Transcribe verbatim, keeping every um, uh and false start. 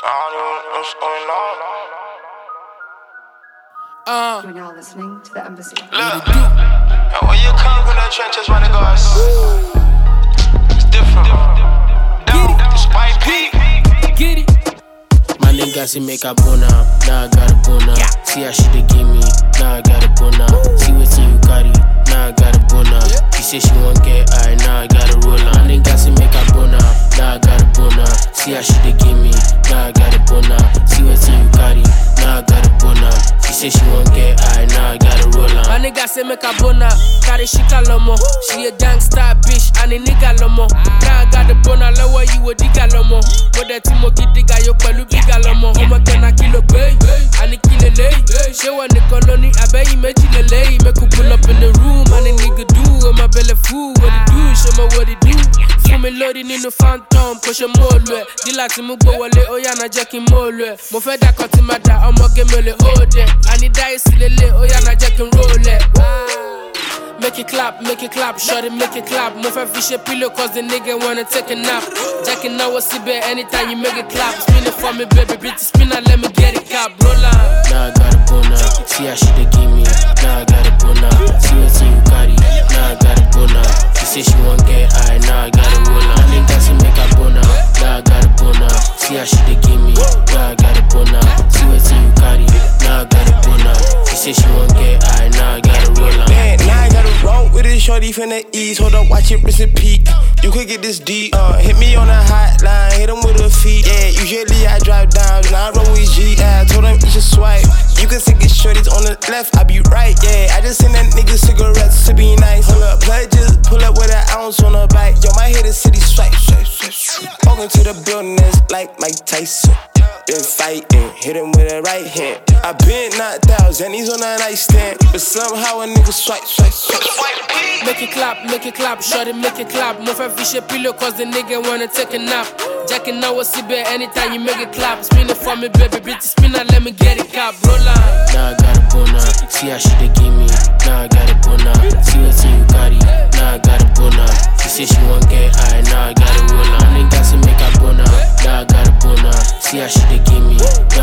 I don't know what's going on. Uh, You're now listening to the Embassy. Look, and when you come from the trenches, my niggas, it's different. Down, it's white P. get it. My nigga say make a bona, now I got a bona. See how she dey give me, now I got a bona. See wetin you carry, now I got a bona. She say she won't get high, now I got a roller. My nigga say make a bona, now I got a bona. See how she dey give me, now I got a bona. See wetin you carry, now I got a bona. She say she won't get high, now I got a roller. My nigga say make a bona, carry shika lomo. She a gangsta bitch and a nigga lomo. Now I got the bona, lower you a digga lomo. With the Timo Gidiga, yo pelu biga lomo. Homo gonna kill a bay, and a kill a lay. She want the colony, I bet you make you lay. Make you pull up in the room, and a nigga do. I'm a belly fool, what it do, show me what it do. Fún mi lórí nínú phantom, kò ṣe mọ́ olú ẹ̀. Dílà tí mo gbó wọlé, ó yànà jẹ́ kí n mọ́ olú ẹ̀. Mo fẹ́ dákọ̀ tí máa dà, ọmọge mi ò lè hold ẹ̀. Àní dáyé sí lélẹ̀, ó yànà jẹ́ kí n roll ẹ̀. Make it clap, make it clap, shorty make it clap. Mo fẹ́ fi ṣe pillow cause the nigga wanna take a nap. Jẹ́ kí n náwó síbẹ̀ anytime you make it clap. Spin it for me baby, bitch, spin and let me get it cap. Roll on. Now I got a bona, see how she dey give me. Now I got a bona, see wetin you carry. Now I got a bona, she say she won't get high. Now I got a roller. My nigga say make a bona, now I got a bona. See how she dey give me. Now I got a bona, see wetin you carry. Now I got a bona, she say she won't get high. Now I got a roller. Man, now I gotta roll with this shorty from the east. Hold up, watch it, rinse and peak. You could get this deep. Uh, hit me on the hotline, hit him with a feet. Yeah, usually I drive down, now I roll with G. Yeah, I told him you should swipe. You can take it shorties on the left, I be right. Yeah, I just send that nigga cigarettes to be nice. Hold up, play just pull up with an ounce on the bike. Yo, my head is city swipe, swipe, swipe, swipe. Walking to the building, it's like Mike Tyson. Been fighting, hit him with a right hand. I been knocked out, and he's on a nightstand. But somehow a nigga swipe, swipe, swipe, swipe. Make it clap, make it clap, shorty make it clap. Mo fẹ́ fi ṣe pillow cause the nigga wanna take a nap. Jẹ́ kí n náwó síbẹ̀ anytime you make it clap. Spin it for me baby, bitch, spin and let me get it cap. Roll on. Now I got a bona, see how she dey give me. Now I got a bona, see wetin you carry. Now I got a bona, she say she won't get high. Now I got a roller. My nigga say make a bona, now I got a bona, see how she dey give me.